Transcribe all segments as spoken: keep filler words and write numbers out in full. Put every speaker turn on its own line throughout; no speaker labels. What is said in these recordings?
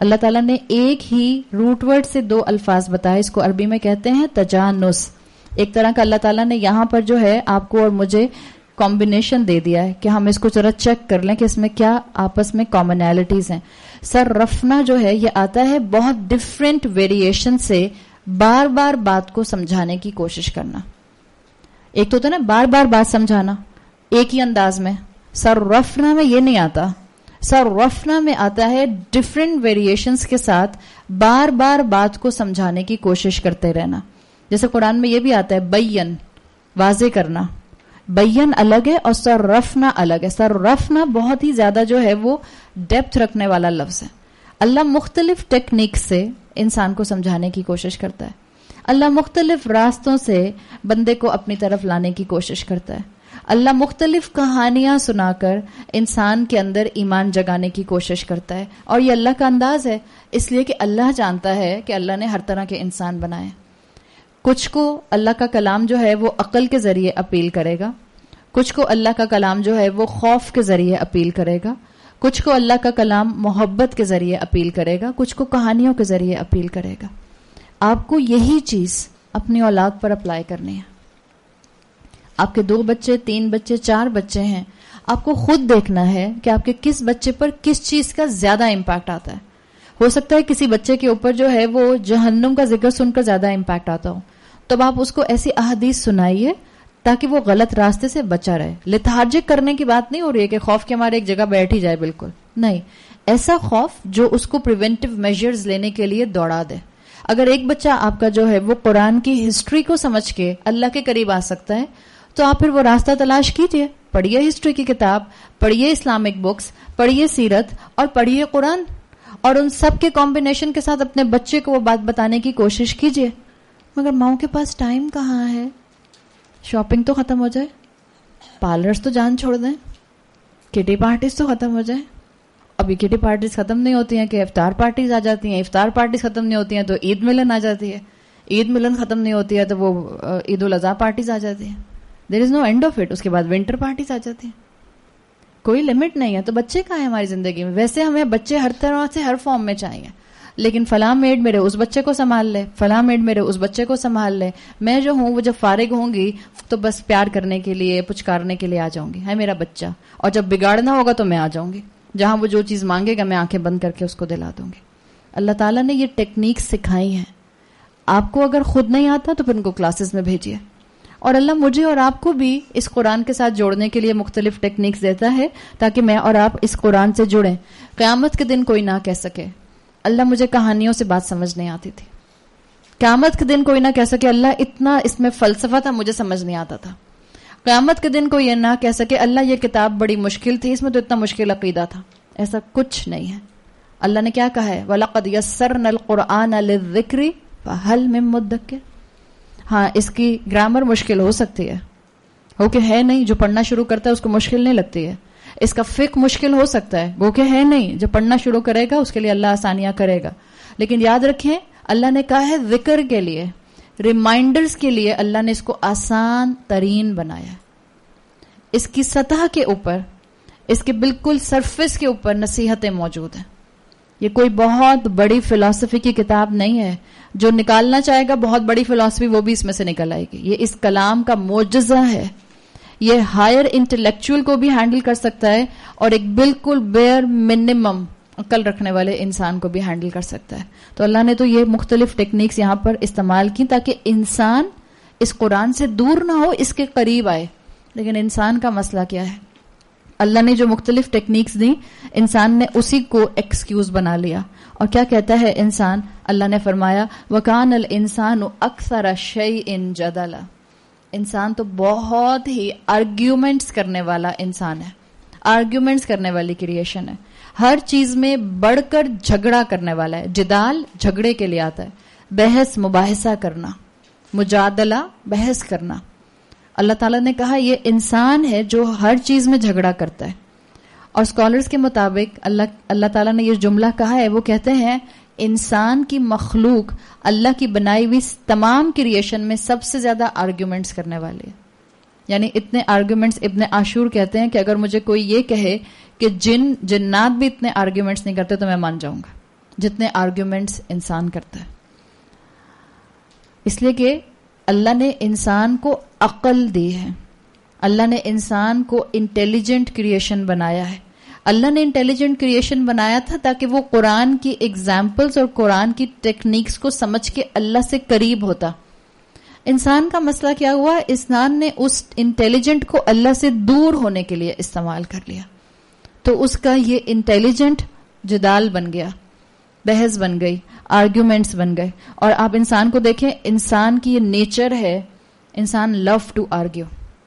اللہ تعالیٰ نے ایک ہی روٹ ورڈ سے دو الفاظ بتائے, اس کو عربی میں کہتے ہیں تجانس. ایک طرح کا اللہ تعالیٰ نے یہاں پر جو ہے آپ کو اور مجھے کمبینیشن دے دیا ہے کہ ہم اس کو ذرا چیک کر لیں کہ اس میں کیا آپس میں کامنالٹیز ہیں. صرفنا جو ہے یہ آتا ہے بہت ڈفرینٹ ویریشن سے بار بار بات کو سمجھانے کی کوشش کرنا. ایک تو ہوتا ہے نا بار بار بات سمجھانا ایک ہی انداز میں, صرفنا میں یہ نہیں آتا. صرفنا میں آتا ہے ڈفرینٹ ویریشنز کے ساتھ بار بار بات کو سمجھانے کی کوشش کرتے رہنا. جیسے قرآن میں یہ بھی آتا ہے بین, واضح کرنا. بین الگ ہے اور صرفنا الگ ہے. صرفنا بہت ہی زیادہ جو ہے وہ ڈیپتھ رکھنے والا لفظ ہے. اللہ مختلف ٹیکنیک سے انسان کو سمجھانے کی کوشش کرتا ہے. اللہ مختلف راستوں سے بندے کو اپنی طرف لانے کی کوشش کرتا ہے. اللہ مختلف کہانیاں سنا کر انسان کے اندر ایمان جگانے کی کوشش کرتا ہے. اور یہ اللہ کا انداز ہے, اس لیے کہ اللہ جانتا ہے کہ اللہ نے ہر طرح کے انسان بنائے. کچھ کو اللہ کا کلام جو ہے وہ عقل کے ذریعے اپیل کرے گا, کچھ کو اللہ کا کلام جو ہے وہ خوف کے ذریعے اپیل کرے گا, کچھ کو اللہ کا کلام محبت کے ذریعے اپیل کرے گا, کچھ کو کہانیوں کے ذریعے اپیل کرے گا. آپ کو یہی چیز اپنی اولاد پر اپلائی کرنی ہے. آپ کے دو بچے, تین بچے, چار بچے ہیں, آپ کو خود دیکھنا ہے کہ آپ کے کس بچے پر کس چیز کا زیادہ امپیکٹ آتا ہے. ہو سکتا ہے کسی بچے کے اوپر جو ہے وہ جہنم کا ذکر سن کر زیادہ امپیکٹ آتا ہو, تب آپ اس کو ایسی احادیث سنائیے تاکہ وہ غلط راستے سے بچا رہے. لیتھارجک کرنے کی بات نہیں ہو رہی ہے کہ خوف کے مارے ایک جگہ بیٹھ ہی جائے, بالکل نہیں. ایسا خوف جو اس کو پریونٹیو میجرز لینے کے لیے دوڑا دے. اگر ایک بچہ آپ کا جو ہے وہ قرآن کی ہسٹری کو سمجھ کے اللہ کے قریب آ سکتا ہے تو آپ پھر وہ راستہ تلاش کیجئے. پڑھیے ہسٹری کی کتاب, پڑھیے اسلامک بکس, پڑھیے سیرت اور پڑھیے قرآن, اور ان سب کے کمبینیشن کے ساتھ اپنے بچے کو وہ بات بتانے کی کوشش کیجئے. مگر ماؤں کے پاس ٹائم کہاں ہے؟ شاپنگ تو ختم ہو جائے, پارلرز تو جان چھوڑ دیں, کٹی پارٹیز تو ختم ہو جائیں. ابھی کٹی پارٹیز ختم نہیں ہوتی ہیں کہ افطار پارٹیز آ جاتی ہیں, افطار پارٹیز ختم نہیں ہوتی ہیں تو عید ملن آ جاتی ہے, عید ملن ختم نہیں ہوتی ہے تو وہ عید الاضحیٰ پارٹیز آ جاتی ہیں. There is no end of it. اس کے بعد ونٹر پارٹیز آ جاتی ہیں, کوئی لمٹ نہیں ہے. تو بچے کہاں ہیں ہماری زندگی میں؟ ویسے ہمیں بچے ہر طرح سے ہر فارم میں چاہیے, لیکن فلاں میڈ میرے اس بچے کو سنبھال لے, فلاں میڈ میرے اس بچے کو سنبھال لے. میں جو ہوں وہ جب فارغ ہوں گی تو بس پیار کرنے کے لیے, پچکارنے کے لیے آ جاؤں گی, ہے میرا بچہ, اور جب بگاڑنا ہوگا تو میں آ جاؤں گی. جہاں وہ جو چیز مانگے گا میں آنکھیں بند کر کے اس کو دلا دوں گی. اللہ تعالیٰ نے یہ ٹیکنیک سکھائی ہیں. آپ کو اگر خود نہیں آتا تو پھر ان کو کلاسز میں بھیجیے. اور اللہ مجھے اور آپ کو بھی اس قرآن کے ساتھ جوڑنے کے لیے مختلف ٹیکنیکس دیتا ہے تاکہ میں اور آپ اس قرآن سے جڑیں. قیامت کے دن کوئی نہ کہہ سکے اللہ مجھے کہانیوں سے بات سمجھ نہیں آتی تھی. قیامت کے دن کوئی نہ کہہ سکے اللہ اتنا اس میں فلسفہ تھا مجھے سمجھ نہیں آتا تھا. قیامت کے دن کوئی یہ نہ کہہ سکے اللہ یہ کتاب بڑی مشکل تھی, اس میں تو اتنا مشکل عقیدہ تھا. ایسا کچھ نہیں ہے. اللہ نے کیا کہا ہے؟ وَلَقَدْ يَسَّرْنَا الْقُرْآنَ لِلذِّكْرِ فَهَلْ مِن مُدَّكِرٍ. ہاں اس کی گرامر مشکل ہو سکتی ہے, ہو کہ ہے نہیں, جو پڑھنا شروع کرتا ہے اس کو مشکل نہیں لگتی ہے. اس کا فقہ مشکل ہو سکتا ہے, وہ کہ ہے نہیں, جو پڑھنا شروع کرے گا اس کے لیے اللہ آسانیاں کرے گا. لیکن یاد رکھیں اللہ نے کہا ہے ذکر کے لیے, ریمائنڈرز کے لیے اللہ نے اس کو آسان ترین بنایا. اس کی سطح کے اوپر, اس کے بالکل سرفس کے اوپر نصیحتیں موجود ہیں. یہ کوئی بہت بڑی فلسفی کی کتاب نہیں ہے. جو نکالنا چاہے گا بہت بڑی فلسفی وہ بھی اس میں سے نکل آئے گی. یہ اس کلام کا معجزہ ہے. یہ ہائر انٹلیکچوئل کو بھی ہینڈل کر سکتا ہے اور ایک بالکل بیئر منیمم عقل رکھنے والے انسان کو بھی ہینڈل کر سکتا ہے. تو اللہ نے تو یہ مختلف ٹیکنیکس یہاں پر استعمال کی تاکہ انسان اس قرآن سے دور نہ ہو, اس کے قریب آئے. لیکن انسان کا مسئلہ کیا ہے؟ اللہ نے جو مختلف ٹیکنیکس دی انسان نے اسی کو ایکسکیوز بنا لیا. اور کیا کہتا ہے انسان؟ اللہ نے فرمایا وَكَانَ الْإِنسَانُ أَكْثَرَ شَيْءٍ جَدَلًا. انسان تو بہت ہی آرگیومنٹس کرنے والا انسان ہے, آرگیومنٹس کرنے والی کریشن ہے. ہر چیز میں بڑھ کر جھگڑا کرنے والا ہے. جدال جھگڑے کے لیے آتا ہے, بحث مباحثہ کرنا, مجادلہ بحث کرنا. اللہ تعالیٰ نے کہا یہ انسان ہے جو ہر چیز میں جھگڑا کرتا ہے. اور اسکالرز کے مطابق اللہ اللہ تعالیٰ نے یہ جملہ کہا ہے, وہ کہتے ہیں انسان کی مخلوق اللہ کی بنائی ہوئی تمام کریشن میں سب سے زیادہ آرگیومنٹس کرنے والی ہے. یعنی اتنے آرگیومنٹس, ابن عاشور کہتے ہیں کہ اگر مجھے کوئی یہ کہے کہ جن جنات بھی اتنے آرگیومنٹس نہیں کرتے تو میں مان جاؤں گا. جتنے آرگیومنٹس انسان کرتا ہے. اس لیے کہ اللہ نے انسان کو عقل دی ہے, اللہ نے انسان کو انٹیلیجنٹ کریشن بنایا ہے. اللہ نے انٹیلیجنٹ کریشن بنایا تھا تاکہ وہ قرآن کی ایگزامپلز اور قرآن کی ٹیکنیکس کو سمجھ کے اللہ سے قریب ہوتا. انسان کا مسئلہ کیا ہوا؟ انسان نے اس انٹیلیجنٹ کو اللہ سے دور ہونے کے لیے استعمال کر لیا, تو اس کا یہ انٹیلیجنٹ جدال بن گیا, بحث بن گئی, آرگیومنٹس بن گئے. اور آپ انسان کو دیکھیں, انسان کی یہ نیچر ہے, انسان لو ٹو آرگیو.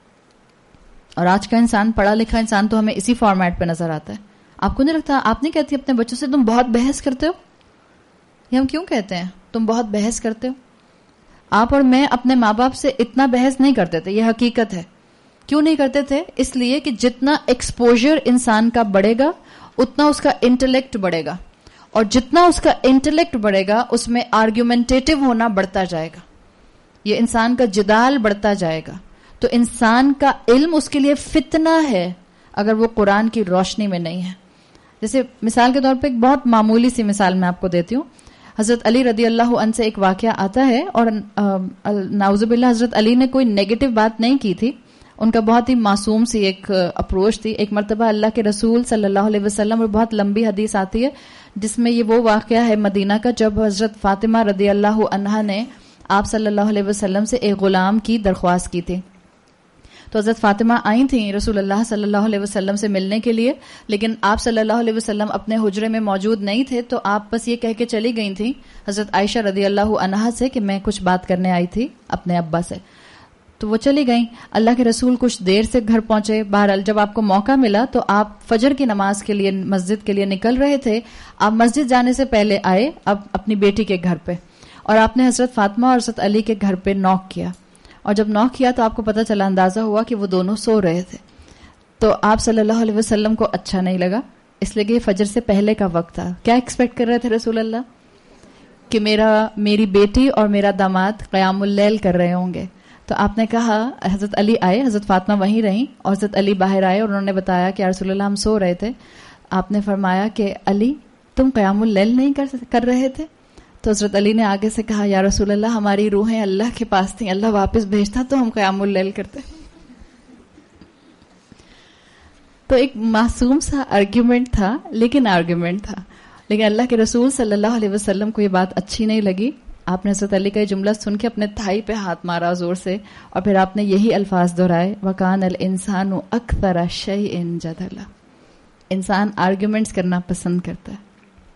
اور آج کا انسان, پڑھا لکھا انسان تو ہمیں اسی فارمیٹ پہ نظر آتا ہے. آپ کو نہیں لگتا, آپ نہیں کہتی اپنے بچوں سے تم بہت بحث کرتے ہو؟ یہ ہم کیوں کہتے ہیں تم بہت بحث کرتے ہو؟ آپ اور میں اپنے ماں باپ سے اتنا بحث نہیں کرتے تھے, یہ حقیقت ہے. کیوں نہیں کرتے تھے؟ اس لیے کہ جتنا ایکسپوجر انسان کا بڑھے گا اتنا اس کا انٹلیکٹ بڑھے گا, اور جتنا اس کا انٹلیکٹ بڑھے گا اس میں آرگیومنٹیٹو ہونا بڑھتا جائے گا, یہ انسان کا جدال بڑھتا جائے گا. تو انسان کا علم اس کے لیے فتنہ ہے اگر وہ قرآن کی روشنی میں نہیں ہے. جیسے مثال کے طور پہ ایک بہت معمولی سی مثال میں آپ کو دیتی ہوں. حضرت علی رضی اللہ عنہ سے ایک واقعہ آتا ہے, اور نعوذ باللہ حضرت علی نے کوئی نیگیٹو بات نہیں کی تھی, ان کا بہت ہی معصوم سی ایک اپروچ تھی. ایک مرتبہ اللہ کے رسول صلی اللہ علیہ وسلم, اور بہت لمبی حدیث آتی ہے جس میں یہ وہ واقعہ ہے مدینہ کا, جب حضرت فاطمہ رضی اللہ عنہا نے آپ صلی اللہ علیہ وسلم سے ایک غلام کی درخواست کی تھی. تو حضرت فاطمہ آئی تھیں رسول اللہ صلی اللہ علیہ وسلم سے ملنے کے لیے, لیکن آپ صلی اللہ علیہ وسلم اپنے حجرے میں موجود نہیں تھے, تو آپ بس یہ کہہ کے چلی گئی تھیں حضرت عائشہ رضی اللہ عنہا سے کہ میں کچھ بات کرنے آئی تھی اپنے ابا سے. تو وہ چلی گئیں. اللہ کے رسول کچھ دیر سے گھر پہنچے. بہرحال جب آپ کو موقع ملا تو آپ فجر کی نماز کے لیے مسجد کے لیے نکل رہے تھے. آپ مسجد جانے سے پہلے آئے اب اپنی بیٹی کے گھر پہ, اور آپ نے حضرت فاطمہ اور حضرت علی کے گھر پہ نوک کیا. اور جب نوک کیا تو آپ کو پتہ چلا, اندازہ ہوا کہ وہ دونوں سو رہے تھے. تو آپ صلی اللہ علیہ وسلم کو اچھا نہیں لگا, اس لیے کہ فجر سے پہلے کا وقت تھا. کیا ایکسپیکٹ کر رہے تھے رسول اللہ؟ کہ میرا میری بیٹی اور میرا داماد قیام اللیل کر رہے ہوں گے. تو آپ نے کہا, حضرت علی آئے, حضرت فاطمہ وہیں رہیں, اور حضرت علی باہر آئے اور انہوں نے بتایا کہ رسول اللہ ہم سو رہے تھے. آپ نے فرمایا کہ علی تم قیام اللیل نہیں کر رہے تھے؟ تو حضرت علی نے آگے سے کہا, یا رسول اللہ ہماری روحیں اللہ کے پاس تھیں, اللہ واپس بھیجتا تو ہم قیام اللیل کرتے. تو ایک معصوم سا آرگیومنٹ تھا, لیکن آرگیومنٹ تھا. لیکن اللہ کے رسول صلی اللہ علیہ وسلم کو یہ بات اچھی نہیں لگی. آپ نے حضرت علی کا یہ جملہ سن کے اپنے تھائی پہ ہاتھ مارا زور سے, اور پھر آپ نے یہی الفاظ دہرائے, وَكَانَ الْإِنسَانُ أَكْثَرَ شَيْءٍ جَدَلًا. انسان آرگیومنٹس کرنا پسند کرتا ہے.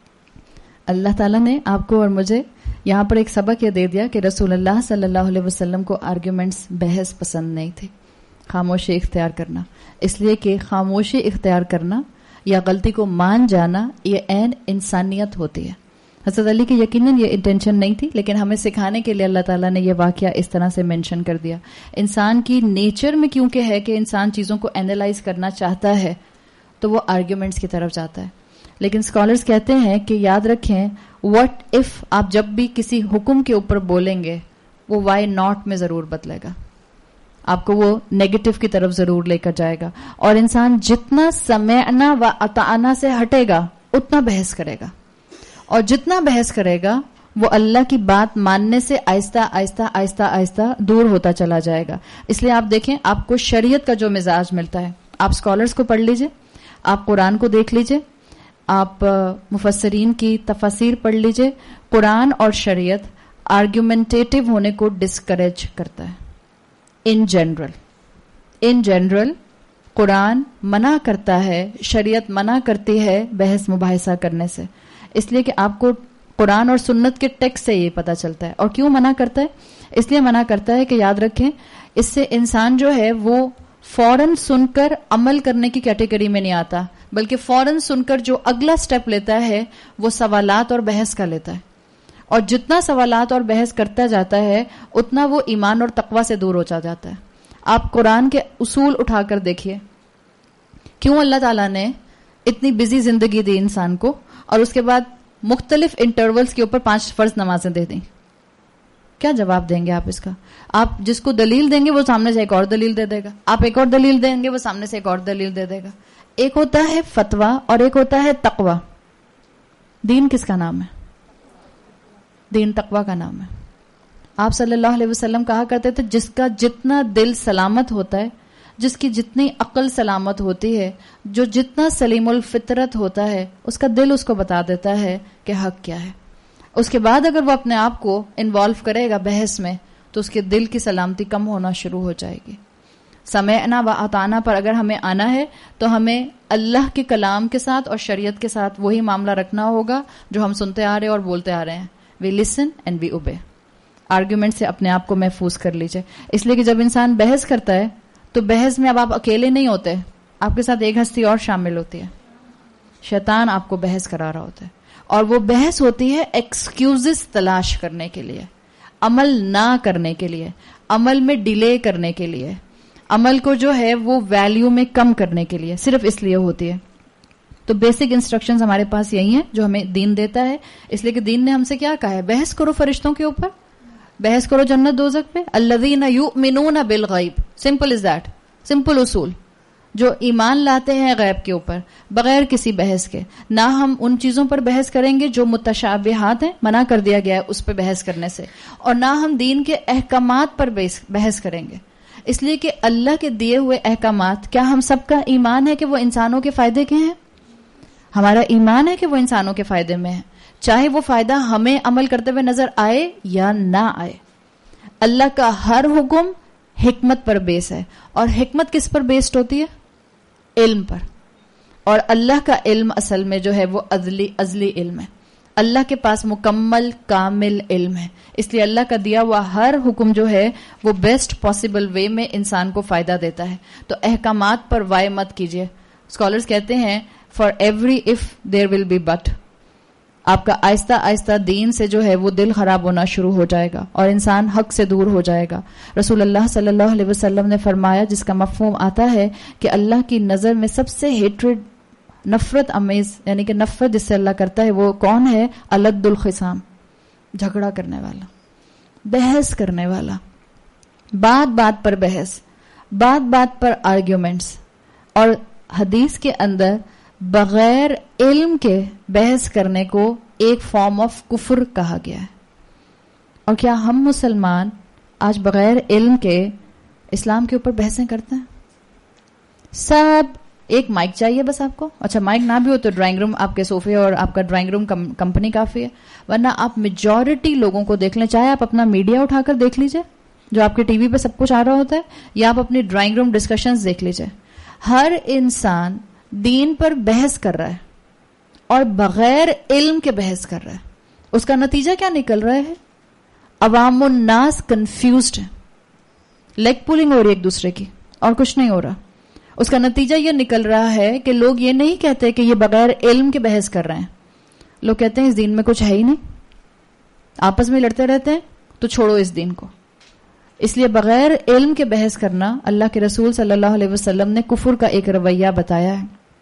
اللہ تعالیٰ نے آپ کو اور مجھے یہاں پر ایک سبق یہ دے دیا کہ رسول اللہ صلی اللہ علیہ وسلم کو آرگیومنٹس, بحث پسند نہیں تھی, خاموشی اختیار کرنا. اس لیے کہ خاموشی اختیار کرنا یا غلطی کو مان جانا یہ عین انسانیت ہوتی ہے. حضرت علی کی یقیناً یہ انٹینشن نہیں تھی, لیکن ہمیں سکھانے کے لیے اللہ تعالیٰ نے یہ واقعہ اس طرح سے مینشن کر دیا. انسان کی نیچر میں کیونکہ ہے کہ انسان چیزوں کو اینالائز کرنا چاہتا ہے, تو وہ آرگیومنٹس کی طرف جاتا ہے. لیکن اسکالرز کہتے ہیں کہ یاد رکھیں, وٹ اف آپ جب بھی کسی حکم کے اوپر بولیں گے وہ وائی ناٹ میں ضرور بدلے گا, آپ کو وہ نیگیٹو کی طرف ضرور لے کر جائے گا. اور انسان جتنا سمعنا و اطعنا سے ہٹے گا اتنا بحث کرے گا, اور جتنا بحث کرے گا وہ اللہ کی بات ماننے سے آہستہ آہستہ آہستہ آہستہ دور ہوتا چلا جائے گا. اس لیے آپ دیکھیں, آپ کو شریعت کا جو مزاج ملتا ہے, آپ اسکالرز کو پڑھ لیجئے, آپ قرآن کو دیکھ لیجئے, آپ مفسرین کی تفاسیر پڑھ لیجئے. قرآن اور شریعت آرگیومنٹیٹو ہونے کو ڈسکریج کرتا ہے. ان جنرل ان جنرل قرآن منع کرتا ہے, شریعت منع کرتی ہے بحث مباحثہ کرنے سے. اس لیے کہ آپ کو قرآن اور سنت کے ٹیکسٹ سے یہ پتہ چلتا ہے. اور کیوں منع کرتا ہے؟ اس لیے منع کرتا ہے کہ یاد رکھیں, اس سے انسان جو ہے وہ فوراً سن کر عمل کرنے کی کیٹیگری میں نہیں آتا, بلکہ فوراً سن کر جو اگلا سٹیپ لیتا ہے وہ سوالات اور بحث کا لیتا ہے. اور جتنا سوالات اور بحث کرتا جاتا ہے اتنا وہ ایمان اور تقوی سے دور ہوتا جاتا ہے. آپ قرآن کے اصول اٹھا کر دیکھیے, کیوں اللہ تعالیٰ نے اتنی بزی زندگی دی انسان کو, اور اس کے بعد مختلف انٹرولز کے اوپر پانچ فرض نمازیں دے دیں. کیا جواب دیں گے آپ اس کا؟ آپ جس کو دلیل دیں گے وہ سامنے سے ایک اور دلیل دے دے گا, آپ ایک اور دلیل دیں گے وہ سامنے سے ایک اور دلیل دے دے گا. ایک ہوتا ہے فتویٰ اور ایک ہوتا ہے تقویٰ. دین کس کا نام ہے؟ دین تقوی کا نام ہے. آپ صلی اللہ علیہ وسلم کہا کرتے تھے جس کا جتنا دل سلامت ہوتا ہے، جس کی جتنی عقل سلامت ہوتی ہے، جو جتنا سلیم الفطرت ہوتا ہے، اس کا دل اس کو بتا دیتا ہے کہ حق کیا ہے. اس کے بعد اگر وہ اپنے آپ کو انوالو کرے گا بحث میں تو اس کے دل کی سلامتی کم ہونا شروع ہو جائے گی. سمعنا و اطعنا پر اگر ہمیں آنا ہے تو ہمیں اللہ کے کلام کے ساتھ اور شریعت کے ساتھ وہی معاملہ رکھنا ہوگا جو ہم سنتے آ رہے ہیں اور بولتے آ رہے ہیں. We listen and we obey. Argument سے اپنے آپ کو محفوظ کر لیجئے. اس لیے کہ جب انسان بحث کرتا ہے تو بحث میں اب آپ اکیلے نہیں ہوتے، آپ کے ساتھ ایک ہستی اور شامل ہوتی ہے. شیطان آپ کو بحث کرا رہا ہوتا ہے، اور وہ بحث ہوتی ہے ایکسکیوزز تلاش کرنے کے لیے، عمل نہ کرنے کے لیے، عمل میں ڈیلے کرنے کے لیے، عمل کو جو ہے وہ ویلیو میں کم کرنے کے لیے، صرف اس لیے ہوتی ہے. تو بیسک انسٹرکشنز ہمارے پاس یہی ہیں جو ہمیں دین دیتا ہے. اس لیے کہ دین نے ہم سے کیا کہا ہے؟ بحث کرو فرشتوں کے اوپر، بحث کرو جنت دوزخ پہ. الذین یؤمنون بالغیب، سمپل از دیٹ، سمپل اصول. جو ایمان لاتے ہیں غیب کے اوپر بغیر کسی بحث کے. نہ ہم ان چیزوں پر بحث کریں گے جو متشابہات ہیں، منع کر دیا گیا ہے اس پہ بحث کرنے سے، اور نہ ہم دین کے احکامات پر بحث کریں گے. اس لیے کہ اللہ کے دیے ہوئے احکامات، کیا ہم سب کا ایمان ہے کہ وہ انسانوں کے فائدے کے ہیں؟ ہمارا ایمان ہے کہ وہ انسانوں کے فائدے میں ہیں، چاہے وہ فائدہ ہمیں عمل کرتے ہوئے نظر آئے یا نہ آئے. اللہ کا ہر حکم حکمت پر بیس ہے، اور حکمت کس پر بیسڈ ہوتی ہے؟ علم پر. اور اللہ کا علم اصل میں جو ہے وہ ازلی ازلی علم ہے. اللہ کے پاس مکمل کامل علم ہے. اس لیے اللہ کا دیا ہوا ہر حکم جو ہے وہ بیسٹ پاسبل وے میں انسان کو فائدہ دیتا ہے. تو احکامات پر وائے مت کیجیے. اسکالرز کہتے ہیں for every if there will be but. آپ کا آہستہ آہستہ دین سے جو ہے وہ دل خراب ہونا شروع ہو جائے گا اور انسان حق سے دور ہو جائے گا. رسول اللہ صلی اللہ علیہ وسلم نے فرمایا، جس کا مفہوم آتا ہے کہ اللہ کی نظر میں سب سے ہیٹریڈ، نفرت امیز، یعنی کہ نفرت جس سے اللہ کرتا ہے، وہ کون ہے؟ الد الخصام، جھگڑا کرنے والا، بحث کرنے والا، بات بات پر بحث، بات بات پر آرگیومنٹس. اور حدیث کے اندر بغیر علم کے بحث کرنے کو ایک فارم آف کفر کہا گیا ہے. اور کیا ہم مسلمان آج بغیر علم کے اسلام کے اوپر بحثیں کرتے ہیں؟ سب ایک مائک چاہیے بس آپ کو. اچھا مائک نہ بھی ہو تو ڈرائنگ روم، آپ کے صوفے اور آپ کا ڈرائنگ روم کمپنی کافی ہے. ورنہ آپ میجورٹی لوگوں کو دیکھ لیں، چاہے آپ اپنا میڈیا اٹھا کر دیکھ لیجئے جو آپ کے ٹی وی پہ سب کچھ آ رہا ہوتا ہے، یا آپ اپنی ڈرائنگ روم ڈسکشنز دیکھ لیجئے. ہر انسان دین پر بحث کر رہا ہے اور بغیر علم کے بحث کر رہا ہے. اس کا نتیجہ کیا نکل رہا ہے؟ عوام الناس کنفیوزڈ ہے، لیگ پولنگ ہو رہی ہے ایک دوسرے کی، اور کچھ نہیں ہو رہا. اس کا نتیجہ یہ نکل رہا ہے کہ لوگ یہ نہیں کہتے کہ یہ بغیر علم کے بحث کر رہے ہیں. لوگ کہتے ہیں اس دین میں کچھ ہے ہی نہیں، آپس میں لڑتے رہتے ہیں، تو چھوڑو اس دین کو. اس لیے بغیر علم کے بحث کرنا اللہ کے رسول صلی اللہ علیہ وسلم نے کفر کا ایک رویہ بتایا ہے.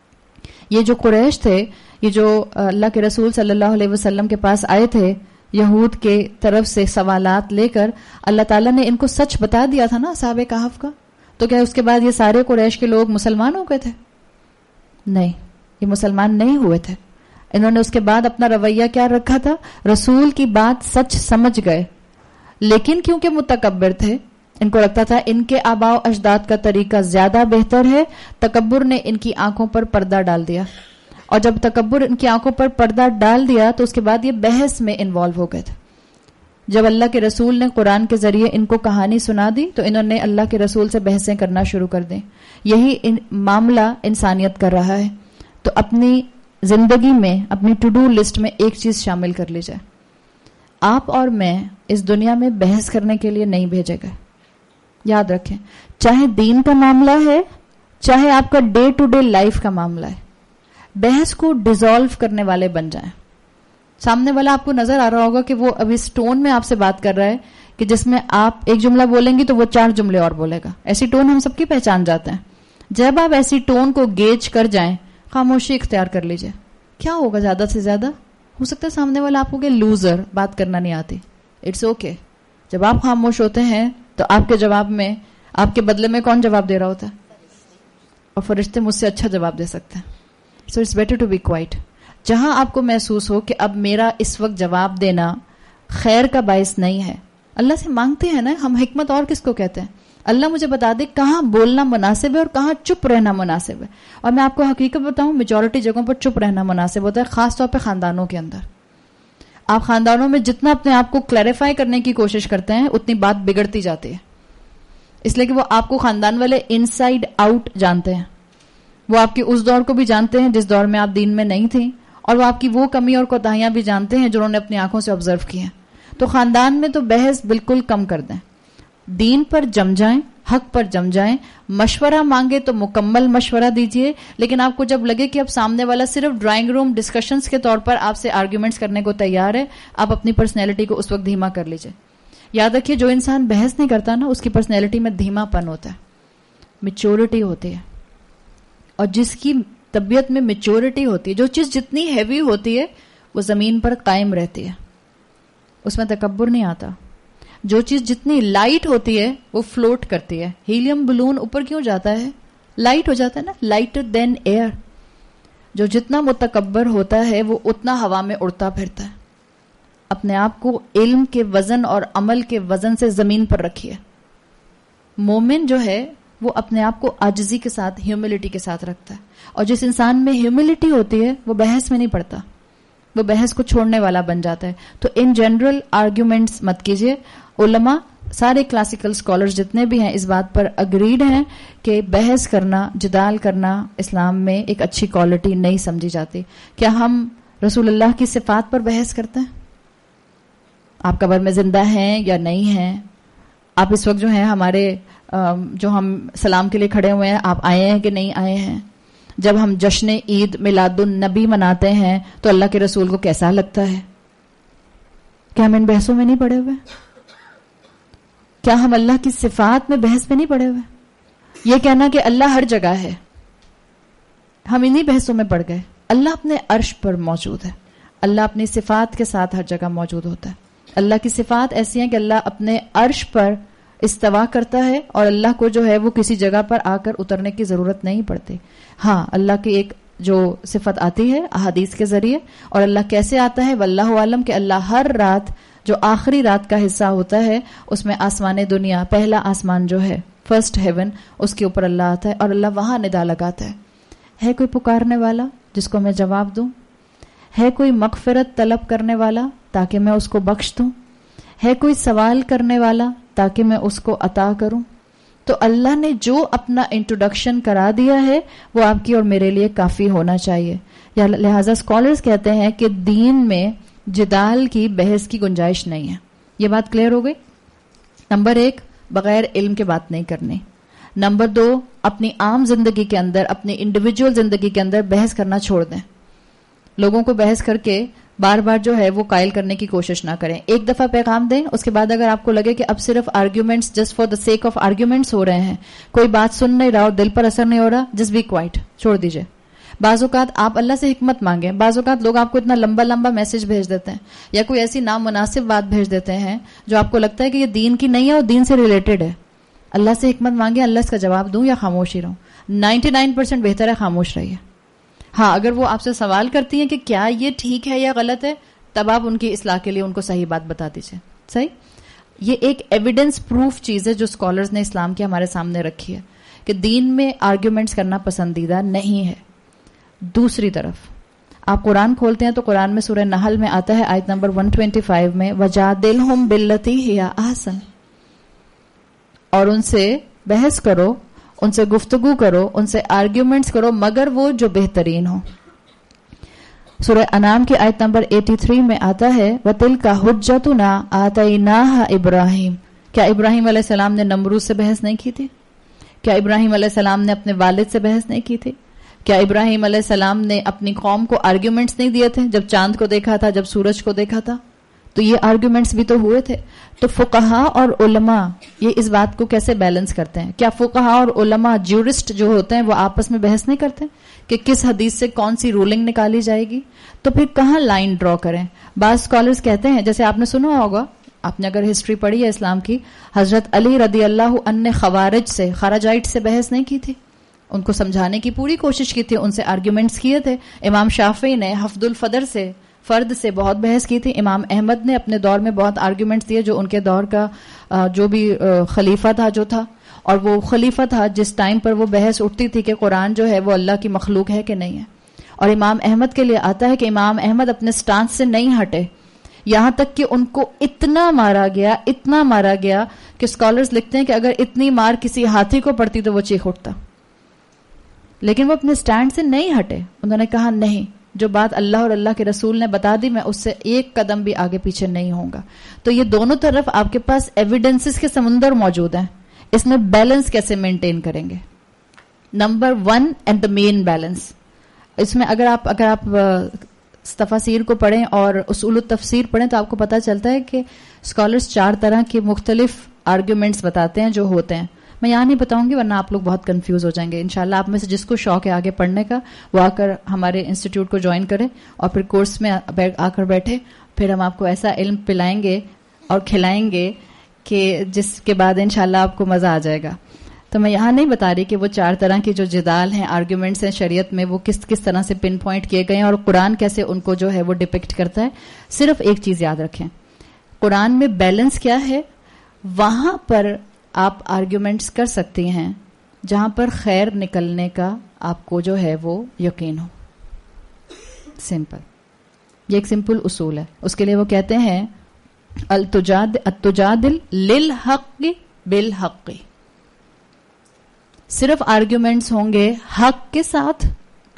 یہ جو قریش تھے، یہ جو اللہ کے رسول صلی اللہ علیہ وسلم کے پاس آئے تھے یہود کے طرف سے سوالات لے کر، اللہ تعالیٰ نے ان کو سچ بتا دیا تھا نا اصحاب کہف کا. تو کیا اس کے بعد یہ سارے قریش کے لوگ مسلمان ہو گئے تھے؟ نہیں، یہ مسلمان نہیں ہوئے تھے. انہوں نے اس کے بعد اپنا رویہ کیا رکھا تھا؟ رسول کی بات سچ سمجھ گئے، لیکن کیونکہ متکبر تھے، ان کو لگتا تھا ان کے آباء و اجداد کا طریقہ زیادہ بہتر ہے، تکبر نے ان کی آنکھوں پر پردہ ڈال دیا. اور جب تکبر ان کی آنکھوں پر پردہ ڈال دیا تو اس کے بعد یہ بحث میں انوالو ہو گئے تھے. جب اللہ کے رسول نے قرآن کے ذریعے ان کو کہانی سنا دی تو انہوں نے اللہ کے رسول سے بحثیں کرنا شروع کر دیں. یہی ان معاملہ انسانیت کر رہا ہے. تو اپنی زندگی میں، اپنی ٹو ڈو لسٹ میں ایک چیز شامل کر لی جائے. آپ اور میں اس دنیا میں بحث کرنے کے لیے نہیں بھیجے گئے. یاد رکھیں، چاہے دین کا معاملہ ہے، چاہے آپ کا ڈے ٹو ڈے لائف کا معاملہ ہے، بحث کو ڈیزالو کرنے والے بن جائیں. سامنے والا آپ کو نظر آ رہا ہوگا کہ وہ ابھی اس ٹون میں آپ سے بات کر رہا ہے کہ جس میں آپ ایک جملہ بولیں گی تو وہ چار جملے اور بولے گا. ایسی ٹون ہم سب کی پہچان جاتے ہیں. جب آپ ایسی ٹون کو گیج کر جائیں، خاموشی اختیار کر لیجئے. کیا ہوگا؟ زیادہ سے زیادہ ہو سکتا ہے سامنے والا آپ کو کہ لوزر، بات کرنا نہیں آتی. It's okay. جب آپ خاموش ہوتے ہیں تو آپ کے جواب میں، آپ کے بدلے میں کون جواب دے رہا ہوتا ہے؟ اور فرشتے مجھ سے اچھا جواب دے سکتے ہیں. So it's better to be quiet. جہاں آپ کو محسوس ہو کہ اب میرا اس وقت جواب دینا خیر کا باعث نہیں ہے. اللہ سے مانگتے ہیں نا ہم, حکمت اور کس کو کہتے ہیں؟ اللہ مجھے بتا دے کہاں بولنا مناسب ہے اور کہاں چپ رہنا مناسب ہے. اور میں آپ کو حقیقت بتاؤں, میجورٹی جگہوں پر چپ رہنا مناسب ہوتا ہے, خاص طور پہ خاندانوں کے اندر. آپ خاندانوں میں جتنا اپنے آپ کو کلیریفائی کرنے کی کوشش کرتے ہیں اتنی بات بگڑتی جاتی ہے, اس لیے کہ وہ آپ کو خاندان والے ان سائڈ آؤٹ جانتے ہیں. وہ آپ کے اس دور کو بھی جانتے ہیں جس دور میں آپ دین میں نہیں تھیں, اور وہ آپ کی وہ کمی اور کوتاہیاں بھی جانتے ہیں جنہوں نے اپنی آنکھوں سے آبزرو کی ہیں. تو خاندان میں تو بحث بالکل کم کر دیں, دین پر جم جائیں, حق پر جم جائیں. مشورہ مانگے تو مکمل مشورہ دیجئے, لیکن آپ کو جب لگے کہ اب سامنے والا صرف ڈرائنگ روم ڈسکشنز کے طور پر آپ سے آرگیومنٹس کرنے کو تیار ہے, آپ اپنی پرسنالٹی کو اس وقت دھیما کر لیجئے. یاد رکھیے جو انسان بحث نہیں کرتا نا اس کی پرسنالٹی میں دھیما پن ہوتا ہے, میچورٹی ہوتی ہے. اور جس کی طبیعت میں میچورٹی ہوتی ہے, جو چیز جتنی ہیوی ہوتی ہے وہ زمین پر قائم رہتی ہے, اس میں تکبر نہیں آتا. جو چیز جتنی لائٹ ہوتی ہے وہ فلوٹ کرتی ہے. ہیلیم بلون اوپر کیوں جاتا ہے؟ لائٹ ہو جاتا ہے نا, لائٹر دین ایئر. جو جتنا متکبر ہوتا ہے وہ اتنا ہوا میں اڑتا پھرتا ہے. اپنے آپ کو علم کے وزن اور عمل کے وزن سے زمین پر رکھیے. مومن جو ہے وہ اپنے آپ کو عاجزی کے ساتھ, ہیوملٹی کے ساتھ رکھتا ہے. اور جس انسان میں ہیوملٹی ہوتی ہے وہ بحث میں نہیں پڑتا, وہ بحث کو چھوڑنے والا بن جاتا ہے. تو ان جنرل آرگیومنٹس مت کیجیے. علماء سارے کلاسیکل اسکالرز جتنے بھی ہیں اس بات پر اگریڈ ہیں کہ بحث کرنا, جدال کرنا اسلام میں ایک اچھی کوالٹی نہیں سمجھی جاتی. کیا ہم رسول اللہ کی صفات پر بحث کرتے ہیں؟ آپ قبر میں زندہ ہیں یا نہیں ہیں؟ آپ اس وقت جو ہیں ہمارے جو ہم سلام کے لیے کھڑے ہوئے ہیں, آپ آئے ہیں کہ نہیں آئے ہیں؟ جب ہم جشن عید میلاد النبی مناتے ہیں تو اللہ کے رسول کو کیسا لگتا ہے؟ کیا ہم ان بحثوں میں نہیں پڑے ہوئے؟ کیا ہم اللہ کی صفات میں بحث میں نہیں پڑے ہوئے؟ یہ کہنا کہ اللہ ہر جگہ ہے, ہم انہی بحثوں میں پڑ گئے. اللہ اپنے عرش پر موجود ہے, اللہ اپنی صفات کے ساتھ ہر جگہ موجود ہوتا ہے. اللہ کی صفات ایسی ہیں کہ اللہ اپنے عرش پر استوا کرتا ہے, اور اللہ کو جو ہے وہ کسی جگہ پر آ کر اترنے کی ضرورت نہیں پڑتی. ہاں اللہ کی ایک جو صفت آتی ہے احادیث کے ذریعے, اور اللہ کیسے آتا ہے واللہ عالم, کہ اللہ ہر رات جو آخری رات کا حصہ ہوتا ہے اس میں آسمان دنیا, پہلا آسمان جو ہے فرسٹ ہیون, اس کے اوپر اللہ آتا ہے اور اللہ وہاں ندا لگاتا ہے, ہے کوئی پکارنے والا جس کو میں جواب دوں؟ ہے کوئی مغفرت طلب کرنے والا تاکہ میں اس کو بخش دوں؟ ہے کوئی سوال کرنے والا تاکہ میں اس کو عطا کروں؟ تو اللہ نے جو اپنا انٹروڈکشن کرا دیا ہے وہ آپ کی اور میرے لیے کافی ہونا چاہیے. یا لہٰذا اسکالرز کہتے ہیں کہ دین میں جدال کی, بحث کی گنجائش نہیں ہے. یہ بات کلیئر ہو گئی؟ نمبر ایک, بغیر علم کے بات نہیں کرنی. نمبر دو, اپنی عام زندگی کے اندر, اپنی انڈیویجول زندگی کے اندر بحث کرنا چھوڑ دیں. لوگوں کو بحث کر کے بار بار جو ہے وہ قائل کرنے کی کوشش نہ کریں. ایک دفعہ پیغام دیں, اس کے بعد اگر آپ کو لگے کہ اب صرف arguments just for the sake of arguments ہو رہے ہیں, کوئی بات سن نہیں رہا اور دل پر اثر نہیں ہو رہا, جسٹ بی کوائٹ, چھوڑ دیجئے. بعض اوقات آپ اللہ سے حکمت مانگیں. بعض اوقات لوگ آپ کو اتنا لمبا لمبا میسج بھیج دیتے ہیں یا کوئی ایسی نامناسب بات بھیج دیتے ہیں جو آپ کو لگتا ہے کہ یہ دین کی نہیں ہے اور دین سے ریلیٹڈ ہے. اللہ سے حکمت مانگیں, اللہ اس کا جواب دوں یا خاموش ہی رہوں؟ نائنٹی نائن پرسینٹ بہتر ہے خاموش رہیے. ہاں اگر وہ آپ سے سوال کرتی ہیں کہ کیا یہ ٹھیک ہے یا غلط ہے, تب آپ ان کی اصلاح کے لیے ان کو صحیح بات بتا دیجیے. صحیح, یہ ایک ایویڈنس پروف چیز ہے جو اسکالرز نے اسلام کی ہمارے سامنے رکھی ہے کہ دین میں آرگیومنٹس کرنا پسندیدہ نہیں ہے. دوسری طرف آپ قرآن کھولتے ہیں تو قرآن میں سورہ نحل میں آتا ہے آیت نمبر ایک سو پچیس میں, وَجَادِلْهُمْ بِالَّتِي هِيَ أَحْسَنُ, اور ان سے بحث کرو, ان سے گفتگو کرو, ان سے آرگیومنٹس کرو مگر وہ جو بہترین ہو. سورہ انعام کی آیت نمبر تراسی میں آتا ہے وَتِلْكَ حُجَّتُنَا آتَيْنَاهَا إِبْرَاهِيمَ. کیا ابراہیم علیہ السلام نے نمرود سے بحث نہیں کی تھی؟ کیا ابراہیم علیہ السلام نے اپنے والد سے بحث نہیں کی تھی؟ کیا ابراہیم علیہ السلام نے اپنی قوم کو آرگیومنٹس نہیں دیے تھے جب چاند کو دیکھا تھا, جب سورج کو دیکھا تھا؟ تو یہ آرگیومنٹس بھی تو ہوئے تھے. تو فقہا اور علماء یہ اس بات کو کیسے بیلنس کرتے ہیں؟ کیا فقہا اور علماء جیورسٹ جو ہوتے ہیں وہ آپس میں بحث نہیں کرتے کہ کس حدیث سے کون سی رولنگ نکالی جائے گی؟ تو پھر کہاں لائن ڈرا کریں؟ بعض اسکالرز کہتے ہیں, جیسے آپ نے سنا ہوگا, آپ نے اگر ہسٹری پڑھی ہے اسلام کی, حضرت علی رضی اللہ عنہ نے خوارج سے, خارجائٹ سے بحث نہیں کی تھی. ان کو سمجھانے کی پوری کوشش کی تھی, ان سے آرگیومنٹس کیے تھے. امام شافعی نے حفظ الفدر سے فرد سے بہت بحث کی تھی. امام احمد نے اپنے دور میں بہت آرگیومنٹس دیے, جو ان کے دور کا جو بھی خلیفہ تھا جو تھا, اور وہ خلیفہ تھا جس ٹائم پر وہ بحث اٹھتی تھی کہ قرآن جو ہے وہ اللہ کی مخلوق ہے کہ نہیں ہے. اور امام احمد کے لیے آتا ہے کہ امام احمد اپنے سٹانس سے نہیں ہٹے, یہاں تک کہ ان کو اتنا مارا گیا اتنا مارا گیا کہ اسکالرز لکھتے ہیں کہ اگر اتنی مار کسی ہاتھی کو پڑتی تو وہ چیخ اٹھتا. لیکن وہ اپنے سٹینڈ سے نہیں ہٹے. انہوں نے کہا نہیں, جو بات اللہ اور اللہ کے رسول نے بتا دی میں اس سے ایک قدم بھی آگے پیچھے نہیں ہوں گا. تو یہ دونوں طرف آپ کے پاس ایویڈنسز کے سمندر موجود ہیں. اس میں بیلنس کیسے مینٹین کریں گے؟ Number one and the main balance. اس میں اگر آپ اگر آپ تفاسیر کو پڑھیں اور اصول التفسیر پڑھیں تو آپ کو پتا چلتا ہے کہ اسکالرز چار طرح کے مختلف آرگیومنٹس بتاتے ہیں جو ہوتے ہیں. میں یہاں نہیں بتاؤں گی ورنہ آپ لوگ بہت کنفیوز ہو جائیں گے. انشاءاللہ آپ میں سے جس کو شوق ہے آگے پڑھنے کا وہ آ کر ہمارے انسٹیٹیوٹ کو جوائن کرے اور پھر کورس میں آ کر بیٹھے. پھر ہم آپ کو ایسا علم پلائیں گے اور کھلائیں گے کہ جس کے بعد انشاءاللہ آپ کو مزہ آ جائے گا. تو میں یہاں نہیں بتا رہی کہ وہ چار طرح کے جو جدال ہیں, آرگیومنٹس ہیں شریعت میں, وہ کس کس طرح سے پن پوائنٹ کیے گئے ہیں اور قرآن کیسے ان کو جو ہے وہ ڈپکٹ کرتا ہے. صرف ایک چیز یاد رکھیں, قرآن میں بیلنس کیا ہے. وہاں پر آپ آرگیومنٹس کر سکتی ہیں جہاں پر خیر نکلنے کا آپ کو جو ہے وہ یقین ہو. سمپل, یہ ایک سمپل اصول ہے. اس کے لیے وہ کہتے ہیں التجادل للحق بالحق. صرف آرگیومنٹس ہوں گے حق کے ساتھ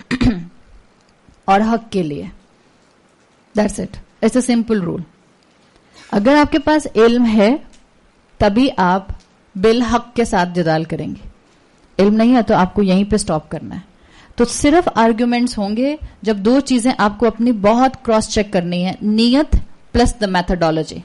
اور حق کے لیے. That's it. It's a simple rule. اگر آپ کے پاس علم ہے تبھی آپ بالحق کے ساتھ جدال کریں گے. علم نہیں ہے تو آپ کو یہیں پہ سٹاپ کرنا ہے. تو صرف آرگیومنٹس ہوں گے جب دو چیزیں آپ کو اپنی بہت کراس چیک کرنی ہے, نیت پلس دا میتھڈالوجی.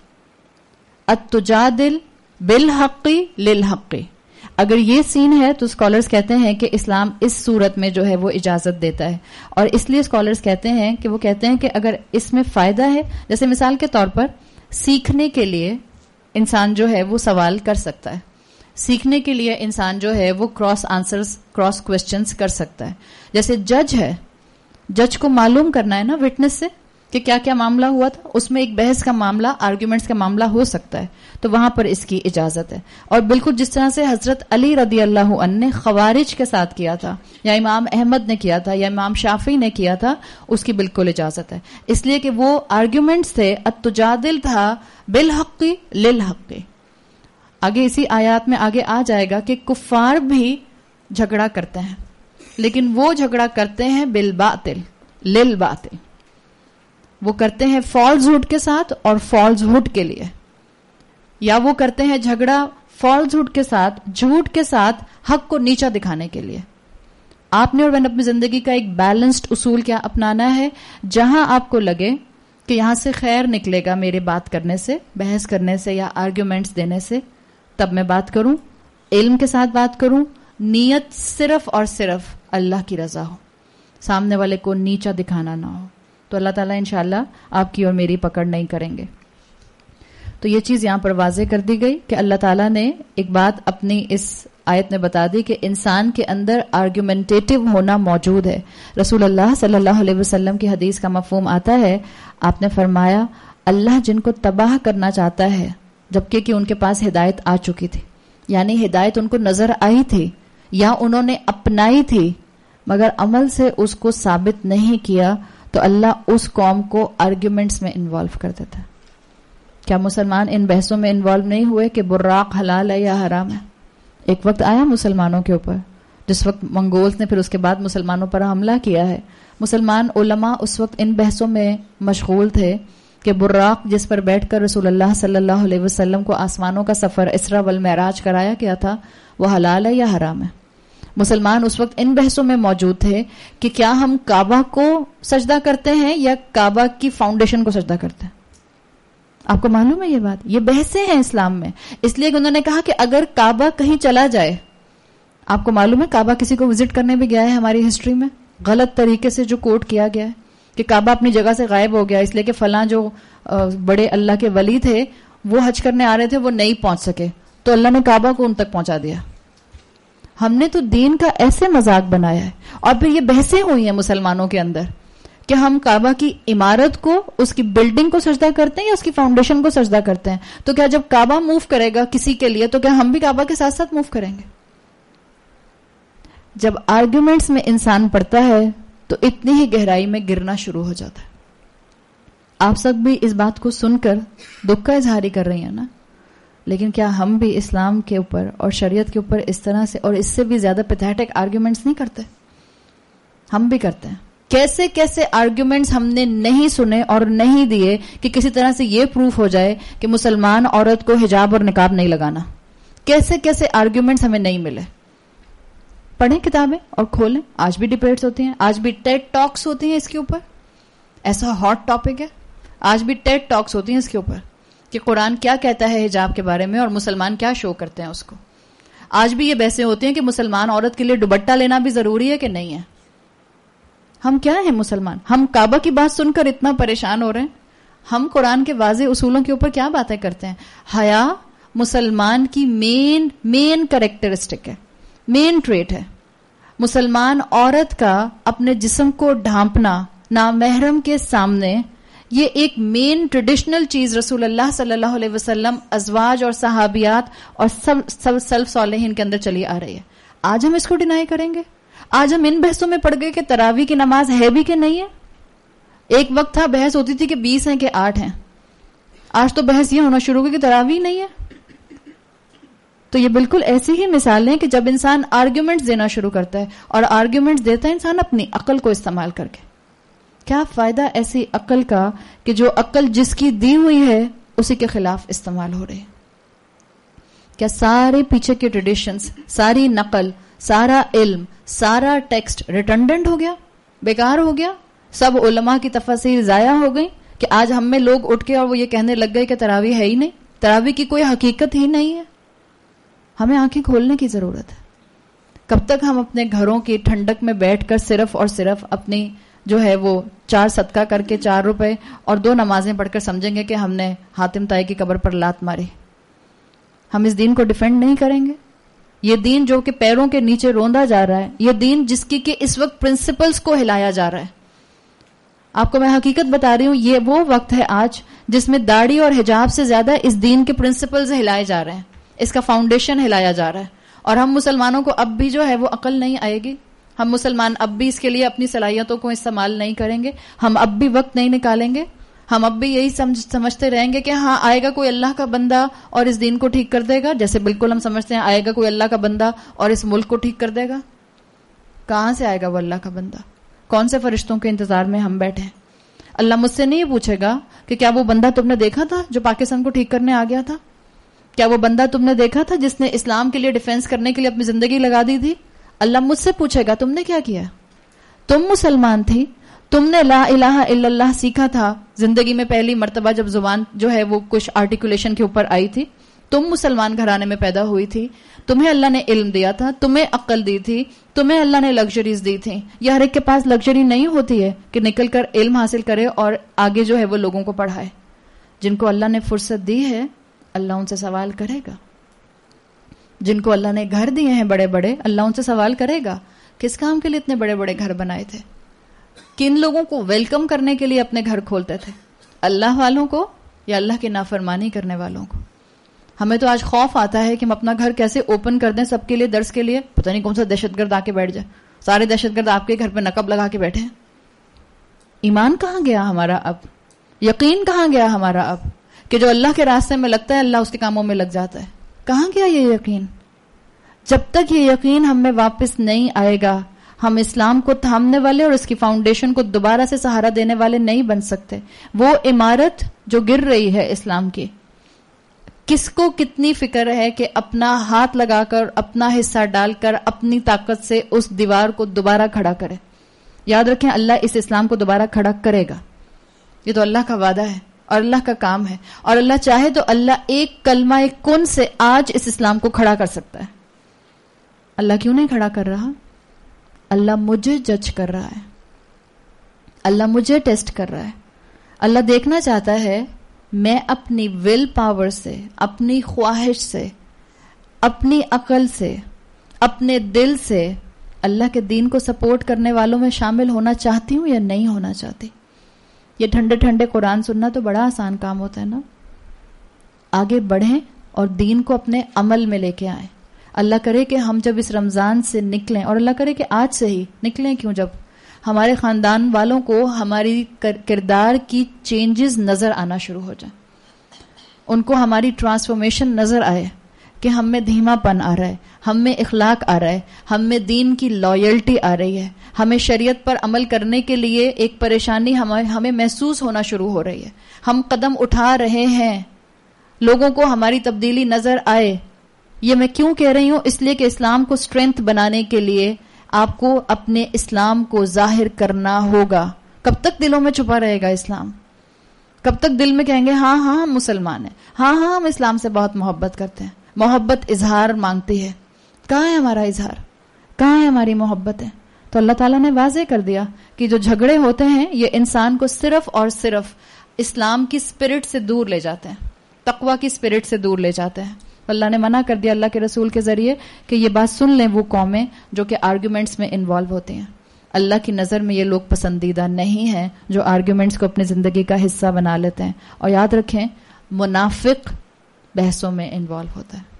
التجادل بالحق للحق. اگر یہ سین ہے تو اسکالرز کہتے ہیں کہ اسلام اس صورت میں جو ہے وہ اجازت دیتا ہے. اور اس لیے اسکالرز کہتے ہیں کہ وہ کہتے ہیں کہ اگر اس میں فائدہ ہے, جیسے مثال کے طور پر سیکھنے کے لیے انسان جو ہے وہ سوال کر سکتا ہے, سیکھنے کے لیے انسان جو ہے وہ کراس آنسرز کراس کوشچنز کر سکتا ہے. جیسے جج ہے, جج کو معلوم کرنا ہے نا وٹنس سے کہ کیا کیا معاملہ ہوا تھا, اس میں ایک بحث کا معاملہ, آرگیومنٹس کا معاملہ ہو سکتا ہے, تو وہاں پر اس کی اجازت ہے. اور بالکل جس طرح سے حضرت علی رضی اللہ عنہ نے خوارج کے ساتھ کیا تھا, یا امام احمد نے کیا تھا, یا امام شافعی نے کیا تھا, اس کی بالکل اجازت ہے. اس لیے کہ وہ آرگیومنٹس تھے, التجادل تھا بالحق للحق. آگے اسی آیات میں آگے آ جائے گا کہ کفار بھی جھگڑا کرتے ہیں, لیکن وہ جھگڑا کرتے ہیں بالباطل للباطل. وہ کرتے ہیں فالز ہوڈ کے ساتھ اور فالز ہوڈ کے لیے, یا وہ کرتے ہیں جھگڑا فالز ہوڈ کے ساتھ, جھوٹ کے ساتھ, حق کو نیچا دکھانے کے لیے. آپ نے اور میں نے اپنی زندگی کا ایک بیلنسڈ اصول کیا اپنانا ہے, جہاں آپ کو لگے کہ یہاں سے خیر نکلے گا میرے بات کرنے سے, بحث کرنے سے یا آرگیومنٹس دینے سے, تب میں بات کروں, علم کے ساتھ بات کروں, نیت صرف اور صرف اللہ کی رضا ہو, سامنے والے کو نیچا دکھانا نہ ہو. تو اللہ تعالیٰ انشاءاللہ آپ کی اور میری پکڑ نہیں کریں گے. تو یہ چیز یہاں پر واضح کر دی گئی کہ اللہ تعالیٰ نے ایک بات اپنی اس آیت میں بتا دی کہ انسان کے اندر آرگیومنٹیٹو ہونا موجود ہے. رسول اللہ صلی اللہ علیہ وسلم کی حدیث کا مفہوم آتا ہے, آپ نے فرمایا اللہ جن کو تباہ کرنا چاہتا ہے جبکہ کہ ان کے پاس ہدایت آ چکی تھی, یعنی ہدایت ان کو نظر آئی تھی یا انہوں نے اپنائی تھی مگر عمل سے اس کو ثابت نہیں کیا, تو اللہ اس قوم کو آرگیومنٹس میں انوالو کر دیتا ہے. کیا مسلمان ان بحثوں میں انوالو نہیں ہوئے کہ براق حلال ہے یا حرام ہے؟ ایک وقت آیا مسلمانوں کے اوپر جس وقت منگولز نے پھر اس کے بعد مسلمانوں پر حملہ کیا ہے. مسلمان علماء اس وقت ان بحثوں میں مشغول تھے کہ براق جس پر بیٹھ کر رسول اللہ صلی اللہ علیہ وسلم کو آسمانوں کا سفر اسرا والمعراج کرایا گیا تھا, وہ حلال ہے یا حرام ہے. مسلمان اس وقت ان بحثوں میں موجود تھے کہ کیا ہم کعبہ کو سجدہ کرتے ہیں یا کعبہ کی فاؤنڈیشن کو سجدہ کرتے ہیں. آپ کو معلوم ہے یہ بات, یہ بحثیں ہیں اسلام میں. اس لیے کہ انہوں نے کہا کہ اگر کعبہ کہیں چلا جائے, آپ کو معلوم ہے کعبہ کسی کو وزٹ کرنے بھی گیا ہے ہماری ہسٹری میں, غلط طریقے سے جو کوٹ کیا گیا ہے کہ کعبہ اپنی جگہ سے غائب ہو گیا اس لیے کہ فلاں جو بڑے اللہ کے ولی تھے وہ حج کرنے آ رہے تھے وہ نہیں پہنچ سکے, تو اللہ نے کعبہ کو ان تک پہنچا دیا. ہم نے تو دین کا ایسے مذاق بنایا ہے. اور پھر یہ بحثیں ہوئی ہیں مسلمانوں کے اندر کہ ہم کعبہ کی عمارت کو, اس کی بلڈنگ کو سجدہ کرتے ہیں یا اس کی فاؤنڈیشن کو سجدہ کرتے ہیں. تو کیا جب کعبہ موو کرے گا کسی کے لیے تو کیا ہم بھی کعبہ کے ساتھ ساتھ موو کریں گے؟ جب آرگیومنٹس میں انسان پڑتا ہے تو اتنی ہی گہرائی میں گرنا شروع ہو جاتا ہے. آپ سب بھی اس بات کو سن کر دکھ کا اظہار ہی کر رہی ہیں نا, لیکن کیا ہم بھی اسلام کے اوپر اور شریعت کے اوپر اس طرح سے اور اس سے بھی زیادہ پیتھیٹک آرگیومنٹس نہیں کرتے؟ ہم بھی کرتے ہیں. کیسے کیسے آرگیومنٹس ہم نے نہیں سنے اور نہیں دیے کہ کسی طرح سے یہ پروف ہو جائے کہ مسلمان عورت کو حجاب اور نقاب نہیں لگانا. کیسے کیسے آرگیومنٹس ہمیں نہیں ملے. پڑھیں کتابیں اور کھولیں, آج بھی ڈبیٹس ہوتی ہیں, آج بھی ٹیڈ ٹاکس ہوتی ہیں اس کے اوپر. ایسا ہاٹ ٹاپک ہے, آج بھی ٹیڈ ٹاکس ہوتی ہیں اس کے اوپر کہ قرآن کیا کہتا ہے حجاب کے بارے میں اور مسلمان کیا شو کرتے ہیں اس کو. آج بھی یہ بحثیں ہوتی ہیں کہ مسلمان عورت کے لیے دوپٹہ لینا بھی ضروری ہے کہ نہیں ہے. ہم کیا ہیں مسلمان؟ ہم کعبہ کی بات سن کر اتنا پریشان ہو رہے ہیں. ہم قرآن کے واضح اصولوں کے اوپر کیا باتیں کرتے ہیں. حیا مسلمان کی مین مین کریکٹرسٹک ہے, مین ٹریٹ ہے. مسلمان عورت کا اپنے جسم کو ڈھانپنا نامحرم کے سامنے, یہ ایک مین ٹریڈیشنل چیز رسول اللہ صلی اللہ علیہ وسلم, ازواج اور صحابیات اور سب سب سلف صالحین کے اندر چلی آ رہی ہے. آج ہم اس کو ڈینائی کریں گے؟ آج ہم ان بحثوں میں پڑ گئے کہ تراویح کی نماز ہے بھی کہ نہیں ہے. ایک وقت تھا بحث ہوتی تھی کہ بیس ہیں کہ آٹھ ہیں, آج تو بحث یہ ہونا شروع ہوئی کہ تراویح نہیں ہے. تو یہ بالکل ایسی ہی مثال ہے کہ جب انسان آرگیومنٹس دینا شروع کرتا ہے, اور آرگیومنٹس دیتا ہے انسان اپنی عقل کو استعمال کر کے. کیا فائدہ ایسی عقل کا کہ جو عقل جس کی دی ہوئی ہے اسی کے خلاف استعمال ہو رہی ہے. کیا سارے پیچھے کے ٹریڈیشنز, ساری نقل, سارا علم, سارا ٹیکسٹ ریٹنڈنٹ ہو گیا, بیکار ہو گیا؟ سب علماء کی تفاسیر ضائع ہو گئی کہ آج ہم میں لوگ اٹھ کے اور وہ یہ کہنے لگ گئے کہ تراویح ہے ہی نہیں, تراویح کی کوئی حقیقت ہی نہیں ہے. ہمیں آنکھیں کھولنے کی ضرورت ہے. کب تک ہم اپنے گھروں کی ٹھنڈک میں بیٹھ کر صرف اور صرف اپنی جو ہے وہ چار صدقہ کر کے چار روپے اور دو نمازیں پڑھ کر سمجھیں گے کہ ہم نے حاتم طائی کی قبر پر لات ماری؟ ہم اس دین کو ڈیفینڈ نہیں کریں گے. یہ دین جو کہ پیروں کے نیچے روندا جا رہا ہے, یہ دین جس کی کہ اس وقت پرنسپلز کو ہلایا جا رہا ہے. آپ کو میں حقیقت بتا رہی ہوں, یہ وہ وقت ہے آج جس میں داڑھی اور حجاب سے زیادہ اس دین کے پرنسپلز ہلائے جا رہے ہیں, اس کا فاؤنڈیشن ہلایا جا رہا ہے. اور ہم مسلمانوں کو اب بھی جو ہے وہ عقل نہیں آئے گی. ہم مسلمان اب بھی اس کے لیے اپنی صلاحیتوں کو استعمال نہیں کریں گے. ہم اب بھی وقت نہیں نکالیں گے. ہم اب بھی یہی سمجھ سمجھتے رہیں گے کہ ہاں آئے گا کوئی اللہ کا بندہ اور اس دین کو ٹھیک کر دے گا, جیسے بالکل ہم سمجھتے ہیں آئے گا کوئی اللہ کا بندہ اور اس ملک کو ٹھیک کر دے گا. کہاں سے آئے گا وہ اللہ کا بندہ؟ کون سے فرشتوں کے انتظار میں ہم بیٹھے ہیں؟ اللہ مجھ سے نہیں پوچھے گا کہ کیا وہ بندہ تم نے دیکھا تھا جو پاکستان کو ٹھیک کرنے آ گیا تھا؟ کیا وہ بندہ تم نے دیکھا تھا جس نے اسلام کے لیے ڈیفینس کرنے کے لیے اپنی زندگی لگا دی تھی؟ اللہ مجھ سے پوچھے گا تم نے کیا کیا؟ تم مسلمان تھی, تم نے لا الہ الا اللہ سیکھا تھا زندگی میں پہلی مرتبہ جب زبان جو ہے وہ کچھ آرٹیکولیشن کے اوپر آئی تھی. تم مسلمان گھرانے میں پیدا ہوئی تھی, تمہیں اللہ نے علم دیا تھا, تمہیں عقل دی تھی, تمہیں اللہ نے لگژریز دی تھی. یہ ہر ایک کے پاس لگژری نہیں ہوتی ہے کہ نکل کر علم حاصل کرے اور آگے جو ہے وہ لوگوں کو پڑھائے. جن کو اللہ نے فرصت دی ہے اللہ ان سے سوال کرے گا. جن کو اللہ نے گھر دیے ہیں بڑے بڑے, اللہ ان سے سوال کرے گا کس کام کے لیے اتنے بڑے بڑے گھر بنائے تھے, کن لوگوں کو ویلکم کرنے کے لیے اپنے گھر کھولتے تھے, اللہ والوں کو یا اللہ کی نافرمانی کرنے والوں کو. ہمیں تو آج خوف آتا ہے کہ ہم اپنا گھر کیسے اوپن کر دیں سب کے لیے درس کے لیے, پتہ نہیں کون سا دہشت گرد آ کے بیٹھ جائے. سارے دہشت گرد آپ کے گھر پہ نقب لگا کے بیٹھے ہیں. ایمان کہاں گیا ہمارا اب؟ یقین کہاں گیا ہمارا اب کہ جو اللہ کے راستے میں لگتا ہے اللہ اس کے کاموں میں لگ جاتا ہے؟ کہاں گیا یہ یقین؟ جب تک یہ یقین ہم میں واپس نہیں آئے گا ہم اسلام کو تھامنے والے اور اس کی فاؤنڈیشن کو دوبارہ سے سہارا دینے والے نہیں بن سکتے. وہ عمارت جو گر رہی ہے اسلام کی, کس کو کتنی فکر ہے کہ اپنا ہاتھ لگا کر, اپنا حصہ ڈال کر, اپنی طاقت سے اس دیوار کو دوبارہ کھڑا کرے. یاد رکھیں اللہ اس اسلام کو دوبارہ کھڑا کرے گا. یہ تو اللہ کا وعدہ ہے اور اللہ کا کام ہے, اور اللہ چاہے تو اللہ ایک کلمہ ایک کن سے آج اس اسلام کو کھڑا کر سکتا ہے. اللہ کیوں نہیں کھڑا کر رہا؟ اللہ مجھے جج کر رہا ہے, اللہ مجھے ٹیسٹ کر رہا ہے. اللہ دیکھنا چاہتا ہے میں اپنی ول پاور سے, اپنی خواہش سے, اپنی عقل سے, اپنے دل سے اللہ کے دین کو سپورٹ کرنے والوں میں شامل ہونا چاہتی ہوں یا نہیں ہونا چاہتی؟ یہ ٹھنڈے ٹھنڈے قرآن سننا تو بڑا آسان کام ہوتا ہے نا. آگے بڑھیں اور دین کو اپنے عمل میں لے کے آئیں. اللہ کرے کہ ہم جب اس رمضان سے نکلیں، اور اللہ کرے کہ آج سے ہی نکلیں، کیوں، جب ہمارے خاندان والوں کو ہماری کردار کی چینجز نظر آنا شروع ہو جائیں، ان کو ہماری ٹرانسفارمیشن نظر آئے کہ ہم میں دھیما پن آ رہا ہے، ہم میں اخلاق آ رہا ہے، ہم میں دین کی لائلٹی آ رہی ہے، ہمیں شریعت پر عمل کرنے کے لیے ایک پریشانی ہمیں ہمیں محسوس ہونا شروع ہو رہی ہے، ہم قدم اٹھا رہے ہیں، لوگوں کو ہماری تبدیلی نظر آئے. یہ میں کیوں کہہ رہی ہوں؟ اس لیے کہ اسلام کو اسٹرینتھ بنانے کے لیے آپ کو اپنے اسلام کو ظاہر کرنا ہوگا. کب تک دلوں میں چھپا رہے گا اسلام؟ کب تک دل میں کہیں گے ہاں ہاں ہم مسلمان ہیں، ہاں ہاں ہم اسلام سے بہت محبت کرتے ہیں. محبت اظہار مانگتی ہے. کہاں ہے ہمارا اظہار؟ کہاں ہے ہماری محبت ہے؟ تو اللہ تعالیٰ نے واضح کر دیا کہ جو جھگڑے ہوتے ہیں یہ انسان کو صرف اور صرف اسلام کی اسپرٹ سے دور لے جاتے ہیں، تقوی کی اسپرٹ سے دور لے جاتے ہیں. اللہ نے منع کر دیا اللہ کے رسول کے ذریعے کہ یہ بات سن لیں وہ قومیں جو کہ آرگیومنٹس میں انوالو ہوتی ہیں. اللہ کی نظر میں یہ لوگ پسندیدہ نہیں ہیں جو آرگیومنٹس کو اپنی زندگی کا حصہ بنا لیتے ہیں. اور یاد رکھیں منافق بحثوں میں انوالو ہوتا ہے.